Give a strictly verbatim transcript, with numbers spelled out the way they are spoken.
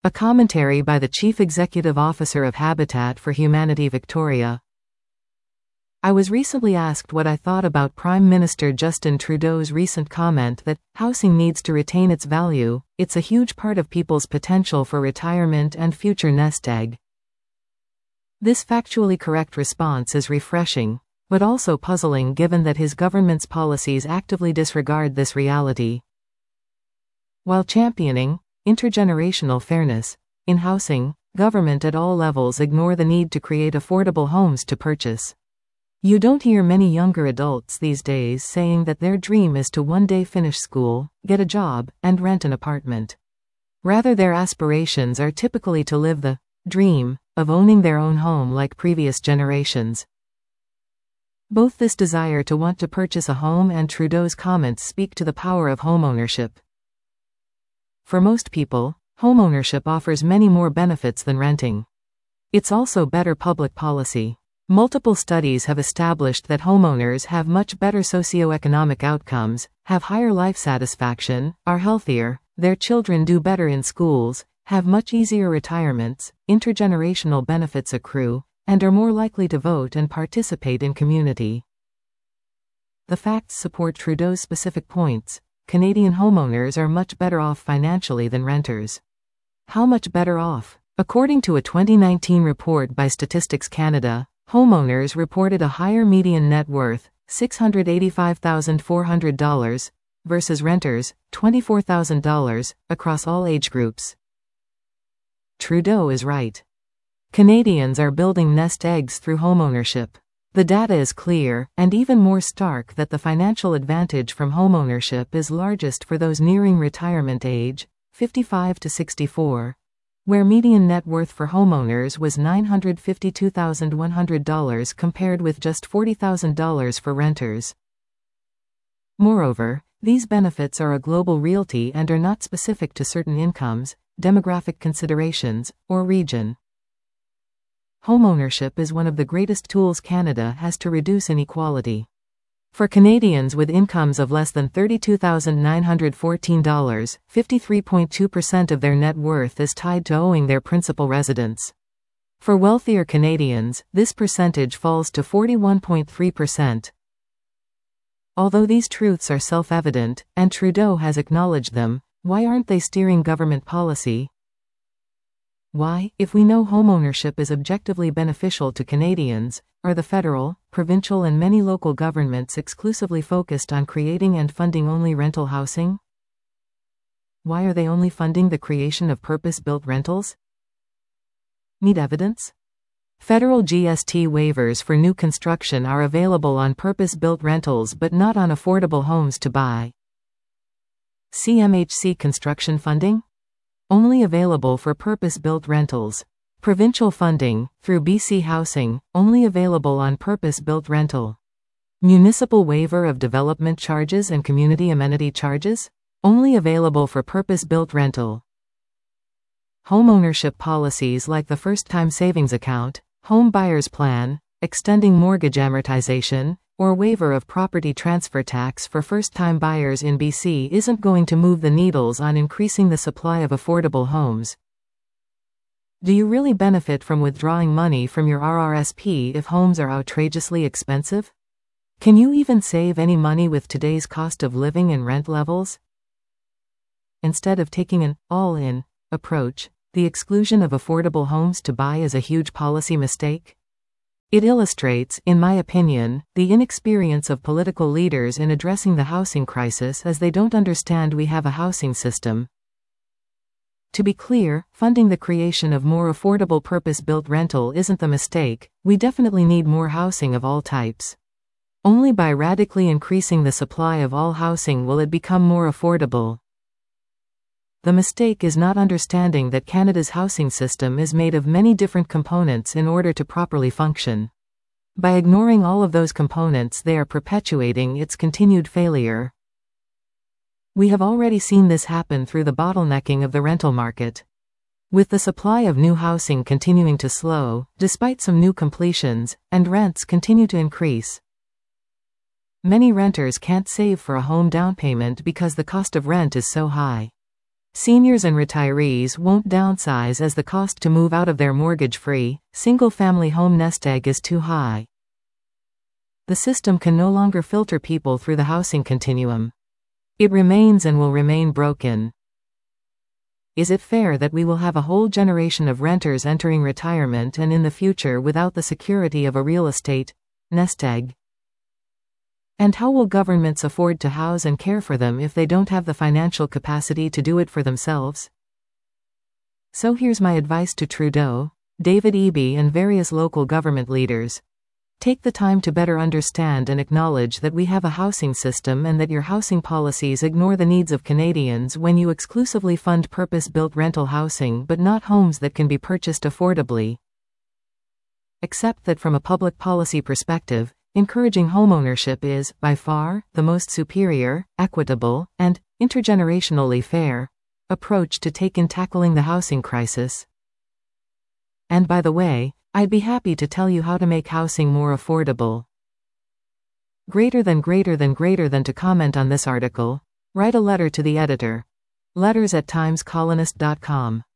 A commentary by the Chief Executive Officer of Habitat for Humanity Victoria. I was recently asked what I thought about Prime Minister Justin Trudeau's recent comment that housing needs to retain its value. It's a huge part of people's potential for retirement and future nest egg. This factually correct response is refreshing, but also puzzling given that his government's policies actively disregard this reality. While championing intergenerational fairness in housing, government at all levels ignore the need to create affordable homes to purchase. You don't hear many younger adults these days saying that their dream is to one day finish school, get a job, and rent an apartment. Rather, their aspirations are typically to live the dream of owning their own home like previous generations. Both this desire to want to purchase a home and Trudeau's comments speak to the power of homeownership. For most people, homeownership offers many more benefits than renting. It's also better public policy. Multiple studies have established that homeowners have much better socioeconomic outcomes, have higher life satisfaction, are healthier, their children do better in schools, have much easier retirements, intergenerational benefits accrue, and are more likely to vote and participate in community. The facts support Trudeau's specific points. Canadian homeowners are much better off financially than renters. How much better off? According to a twenty nineteen report by Statistics Canada, homeowners reported a higher median net worth, six hundred eighty-five thousand four hundred dollars, versus renters, twenty-four thousand dollars, across all age groups. Trudeau is right. Canadians are building nest eggs through homeownership. The data is clear, and even more stark, that the financial advantage from homeownership is largest for those nearing retirement age, fifty-five to sixty-four, where median net worth for homeowners was nine hundred fifty-two thousand one hundred dollars compared with just forty thousand dollars for renters. Moreover, these benefits are a global reality and are not specific to certain incomes, demographic considerations, or region. Homeownership is one of the greatest tools Canada has to reduce inequality. For Canadians with incomes of less than thirty-two thousand nine hundred fourteen dollars, fifty-three point two percent of their net worth is tied to owning their principal residence. For wealthier Canadians, this percentage falls to forty-one point three percent. Although these truths are self-evident, and Trudeau has acknowledged them, why aren't they steering government policy? Why, if we know homeownership is objectively beneficial to Canadians, are the federal, provincial and many local governments exclusively focused on creating and funding only rental housing? Why are they only funding the creation of purpose-built rentals? Need evidence? Federal G S T waivers for new construction are available on purpose-built rentals but not on affordable homes to buy. C M H C construction funding? Only available for purpose-built rentals. Provincial funding, through B C Housing, only available on purpose-built rental. Municipal waiver of development charges and community amenity charges? Only available for purpose-built rental. Homeownership policies like the First-Time Savings Account, Home Buyers Plan, extending mortgage amortization, or waiver of property transfer tax for first-time buyers in B C isn't going to move the needles on increasing the supply of affordable homes. Do you really benefit from withdrawing money from your R R S P if homes are outrageously expensive? Can you even save any money with today's cost of living and rent levels? Instead of taking an all-in approach, the exclusion of affordable homes to buy is a huge policy mistake. It illustrates, in my opinion, the inexperience of political leaders in addressing the housing crisis, as they don't understand we have a housing system. To be clear, funding the creation of more affordable purpose-built rental isn't the mistake. We definitely need more housing of all types. Only by radically increasing the supply of all housing will it become more affordable. The mistake is not understanding that Canada's housing system is made of many different components in order to properly function. By ignoring all of those components, they are perpetuating its continued failure. We have already seen this happen through the bottlenecking of the rental market. With the supply of new housing continuing to slow, despite some new completions, and rents continue to increase. Many renters can't save for a home down payment because the cost of rent is so high. Seniors and retirees won't downsize as the cost to move out of their mortgage-free, single-family home nest egg is too high. The system can no longer filter people through the housing continuum. It remains and will remain broken. Is it fair that we will have a whole generation of renters entering retirement and in the future without the security of a real estate nest egg? And how will governments afford to house and care for them if they don't have the financial capacity to do it for themselves? So here's my advice to Trudeau, David Eby and various local government leaders. Take the time to better understand and acknowledge that we have a housing system and that your housing policies ignore the needs of Canadians when you exclusively fund purpose-built rental housing but not homes that can be purchased affordably. Accept that from a public policy perspective, encouraging homeownership is, by far, the most superior, equitable, and intergenerationally fair approach to take in tackling the housing crisis. And by the way, I'd be happy to tell you how to make housing more affordable. Greater than greater than greater than to comment on this article, write a letter to the editor. Letters at times colonist dot com